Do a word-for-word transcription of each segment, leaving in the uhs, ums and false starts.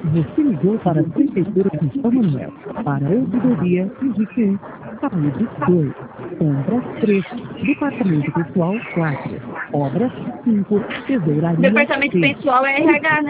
Você ligou para a Prefeitura de São Manuel. Para ouvidoria, digite um. Saúde, dois. Compras, três. Departamento Pessoal, quatro. Obras, cinco. Tesouraria, Departamento seis. Pessoal é R H, né?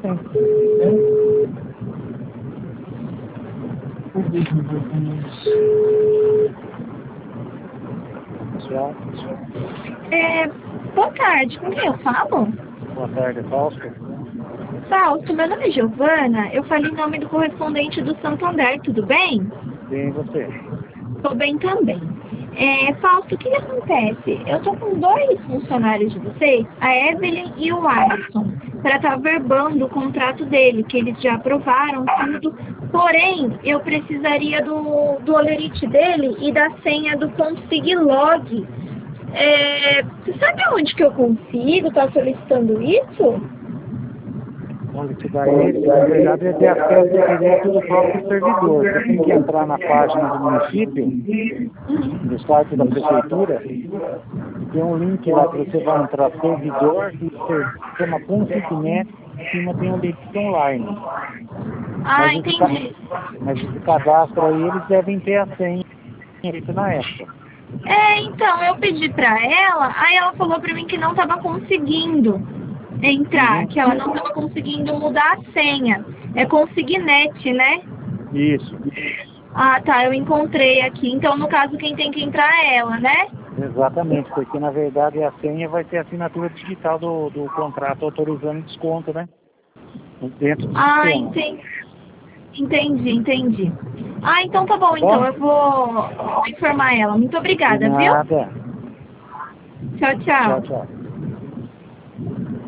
Pessoal, É, boa tarde, com quem eu falo? boa tarde, Fausto. Fausto, meu nome é Giovana, eu falei em nome do correspondente do Santander, tudo bem? Bem, e você? Tô bem também. É, Fausto, o que acontece? Eu tô com dois funcionários de vocês, a Evelyn e o Alisson, para estar verbando o contrato dele, que eles já aprovaram tudo. Porém, eu precisaria do, do olerite dele e da senha do Consiglog. É, você sabe onde que eu consigo estar solicitando isso? Onde te dá esse, na verdade, é ter acesso direto do próprio servidor. Você tem que entrar na página do município, no site da prefeitura, e tem um link lá que você vai entrar servidor, e você chama Consignet, em cima tem um link online. Ah, Mas esse, ca- entendi. mas esse cadastro aí, eles devem ter a senha feita na época. É, então, eu pedi pra ela, aí ela falou pra mim que não tava conseguindo entrar, Uhum. que ela não tava conseguindo mudar a senha. É Consignet, né? Isso, Ah, tá, eu encontrei aqui. Então, no caso, quem tem que entrar é ela, né? exatamente, porque na verdade a senha vai ser a assinatura digital do, do contrato autorizando desconto, né? Dentro do Ah, sistema. entendi. Entendi, entendi. Ah, então tá bom, Tá então bom? eu vou vou informar ela. Muito De obrigada, viu? nada. Tchau, Tchau, tchau. tchau.